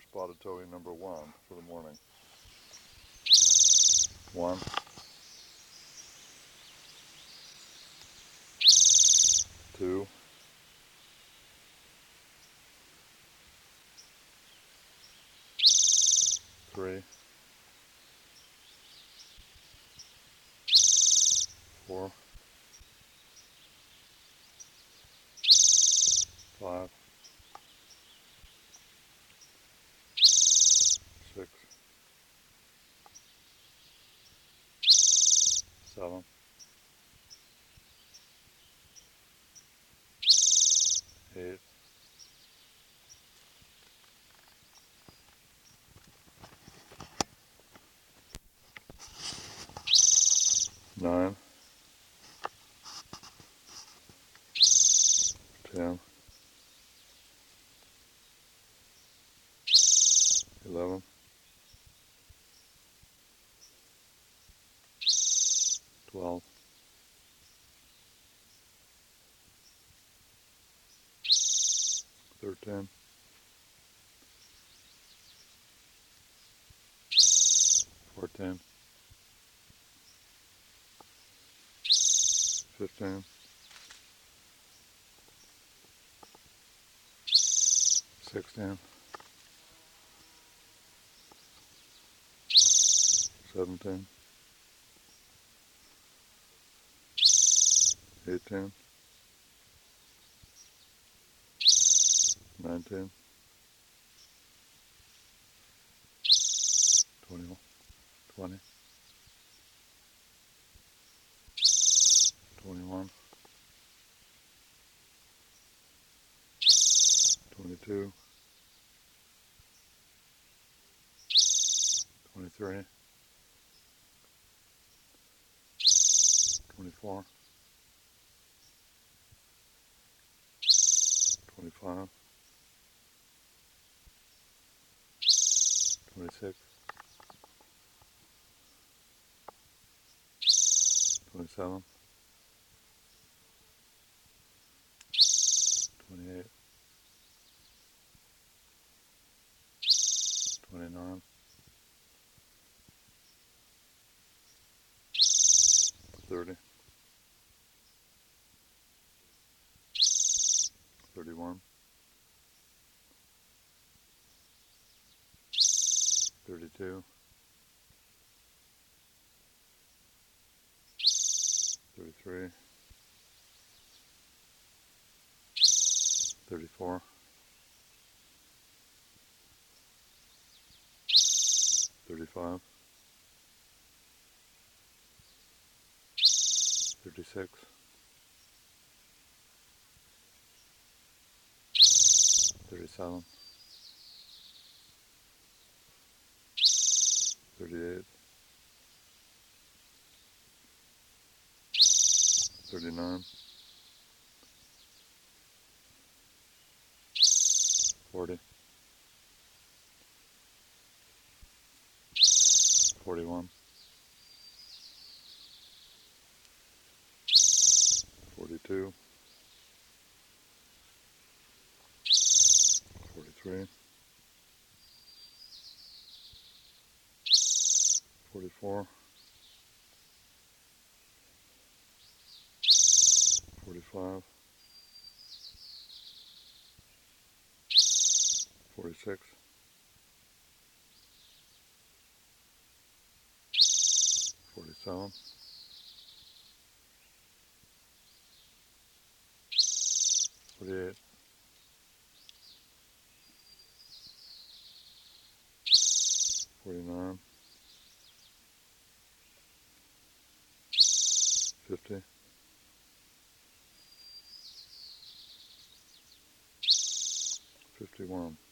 spotted towhee number 1 for the morning. 1, 2, 3, 4, 5, 6, 7, 8, 9, 10, 11, 12, 13, 14, 15, 16, 17, 18, 19, 20, 20, 21, 22, 23, 24, 25, 26, 27, 28, 29, 30, 31, 32, 33, 34, 35, 36, 37, 38, 39, 40, 41, 42, 43, 44, 45, 46, 47, 48, 49, 50, 51.